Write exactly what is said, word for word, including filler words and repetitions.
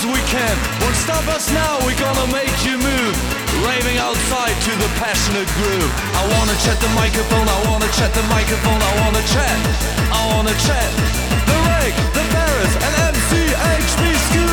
as we can. Won't stop us now, we're gonna make you move. Raving outside to the passionate groove. I wanna chat the microphone, I wanna chat the microphone, I wanna chat, I wanna chat. The Rake, the Paris, and M C H B School.